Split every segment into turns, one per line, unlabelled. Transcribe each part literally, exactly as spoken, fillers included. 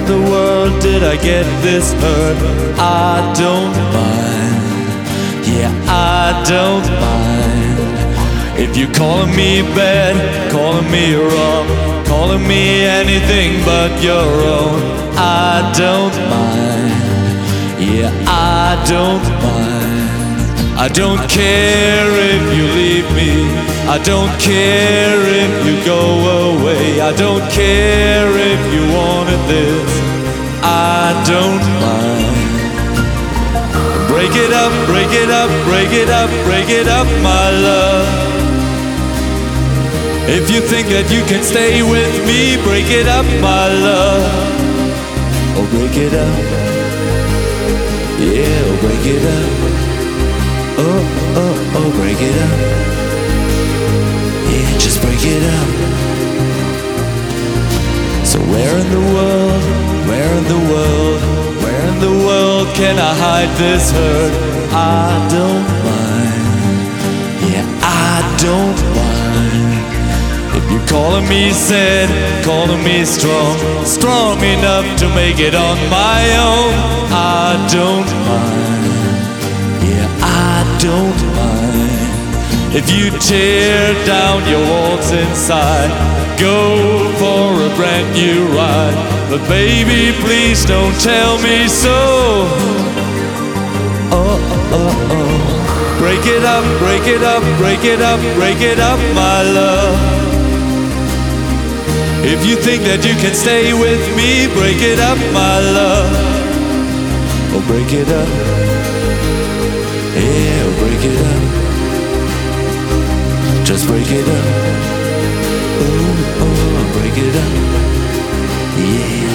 the world did I get this hurt? I don't mind, yeah, I don't mind. If you're calling me bad, calling me wrong, calling me anything but your own, I don't mind, yeah, I don't mind. I don't care if you leave me, I don't care if you go away, I don't care if you wanted this, I don't mind. Break it up, break it up, break it up, break it up, my love. If you think that you can stay with me, break it up, my love. Oh, break it up, yeah, oh, break it up. Oh, oh, oh, break it up. Yeah, just break it up. So where in the world, where in the world, where in the world can I hide this hurt? I don't mind, yeah, I don't mind. If you're calling me sad, calling me strong, strong enough to make it on my own, I don't mind, yeah, I don't mind. If you tear down your walls inside, go for a brand new ride. But baby, please don't tell me so. Oh, oh, oh. Break it up, break it up, break it up, break it up, my love. If you think that you can stay with me, break it up, my love. Oh, break it up. Yeah, oh, break it up. Just break it up. Oh, oh, break it up. Yeah.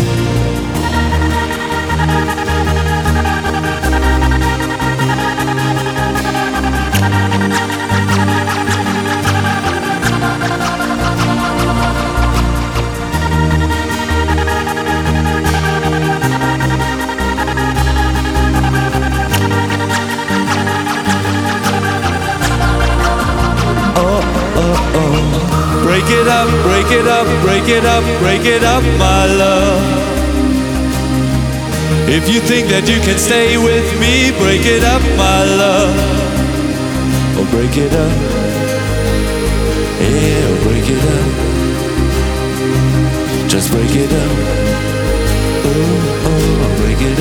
Break it up, break it up, break it up, break it up, my love. If you think that you can stay with me, break it up, my love. Oh, break it up. Yeah, oh, break it up. Just break it up. Oh, oh, break it up.